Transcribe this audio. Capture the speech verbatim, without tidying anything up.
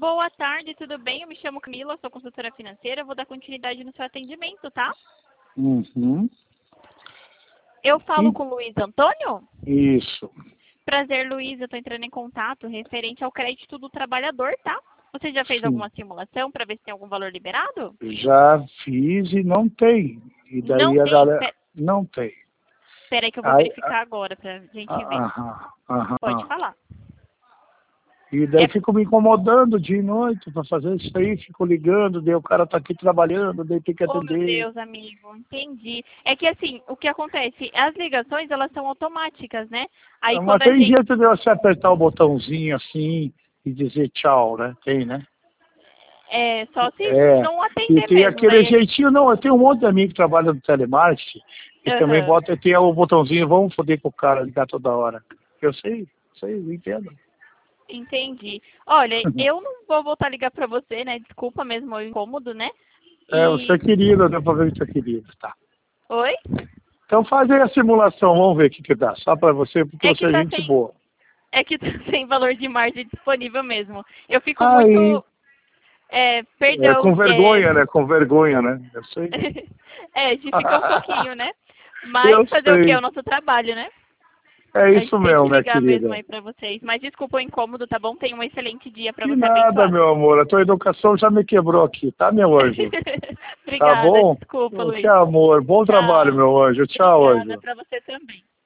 Boa tarde, tudo bem? Eu me chamo Camila, sou consultora financeira, vou dar continuidade no seu atendimento, tá? Uhum. Eu falo E- com o Luiz Antônio? Isso. Prazer, Luiz, eu estou entrando em contato referente ao crédito do trabalhador, tá? Você já fez Sim. alguma simulação para ver se tem algum valor liberado? Já fiz e não tem. E Não daí a tem? galera. Pe- Não tem. Pera aí que eu vou Aí, verificar agora pra gente a- ver. aham, aham. Pode falar. E daí É, fico me incomodando dia e noite para fazer isso aí, fico ligando, daí o cara tá aqui trabalhando, daí tem que oh, meu atender. Deus, amigo, entendi. É que assim, o que acontece? As ligações, elas são automáticas, né? Aí Mas quando a tem gente... jeito de você apertar o botãozinho assim e dizer tchau, né? Tem, né? É, só se É, não e atender tem mesmo, aquele daí... jeitinho, não, eu tenho um monte de amigo que trabalha no telemarketing e também Aham. bota, tem o botãozinho, vamos foder com o cara, ligar toda hora. Eu sei, sei, eu entendo. Entendi. Olha, eu não vou voltar a ligar pra você, né? Desculpa mesmo o incômodo, né? É, você é E... querido, deu pra ver que você é querido, tá. Oi? Então faz aí a simulação, vamos ver o que que dá, só pra você, porque É você que é tá gente sem... boa. É que tá sem valor de margem disponível mesmo. Eu fico Aí, muito... É, é, perdão, com é... vergonha, né, com vergonha, né, eu sei. é, de ficar um pouquinho, né? Eu Mas fazer o quê? É o sei, nosso trabalho, né? é A isso gente tem que mesmo, minha ligar mesmo querida. aí pra vocês. Mas desculpa o incômodo, tá bom? Tenha um excelente dia pra Que você nada, abençoado. meu amor, a tua educação já me quebrou aqui, tá, meu anjo? Tá Obrigada, bom? desculpa, Que Luiz. amor. Bom trabalho, Tchau. meu anjo. Tchau, Obrigada anjo. pra você também.